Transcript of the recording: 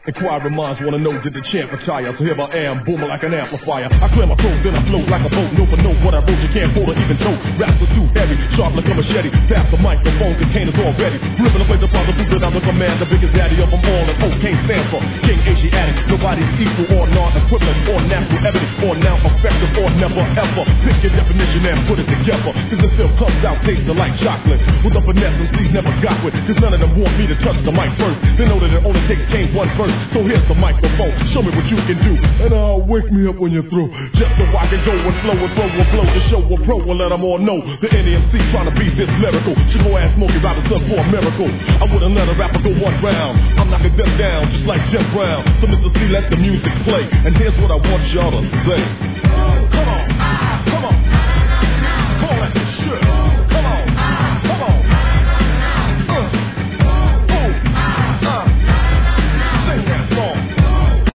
Inquiring minds wanna know, did the champ retire? So here I am, booming like an amplifier. I clear my throat, then I float like a boat. No for no, what I wrote you can't hold or even tote. Raps are too heavy, sharp like a machete. Pass the microphone, containers already. Ripping the place upon the food that I'm the command. The biggest daddy of them all, and O can't stand for King Asiatic. Nobody's equal or non-equivalent or natural evidence or now effective or never ever. Pick your definition and put it together. Cause it still comes out tasting like chocolate. With the finesse and C's never got with. Cause none of them want me to touch the mic first. They know that it only takes Kane one verse. So here's the microphone, show me what you can do. And wake me up when you're through. Just so I can go and flow and throw and blow. To show a pro and let them all know. The NMC trying to be this lyrical. Should go ask Smokey Robinson for a miracle. I wouldn't let a rapper go one round. I'm knocking them down just like Jim Brown. So Mr. C, let the music play. And here's what I want y'all to say. Come on, come on.